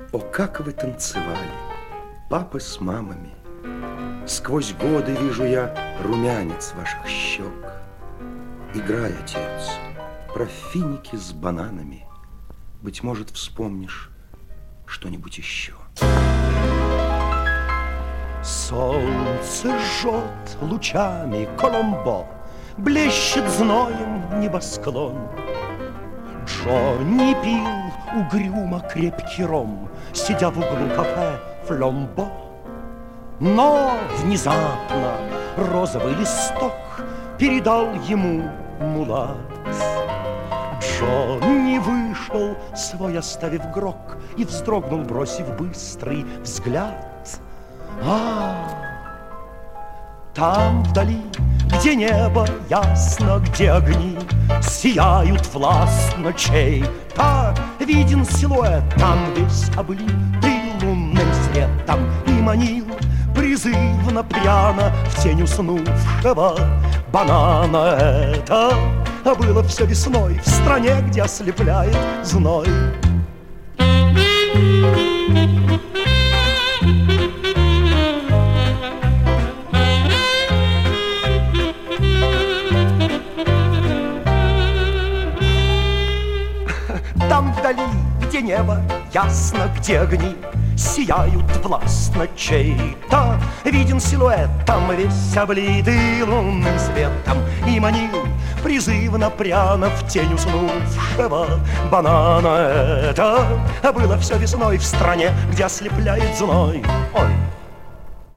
О, как вы танцевали, папы с мамами! Сквозь годы вижу я румянец ваших щек. Играй, отец, про финики с бананами. Быть может, вспомнишь что-нибудь еще. Солнце жжет лучами Коломбо, блещет зноем небосклон. Джонни пил угрюмо крепкий ром, сидя в углу кафе Фломбо. Но внезапно розовый листок передал ему мулат. Джонни вышел, свой оставив грок, и вздрогнул, бросив быстрый взгляд. Там вдали, где небо ясно, где огни сияют властно чей-то, виден силуэт, там весь облитый лунным светом, и манил призывно пряно в тень уснувшего банана. Это было все весной в стране, где ослепляет зной. Там вдали, где небо ясно, где огни сияют властно чей-то, виден силуэт, там весь облитый лунным светом, и манил призывно пряно в тень уснувшего банана. Это было все весной в стране, где ослепляет зной. Ой!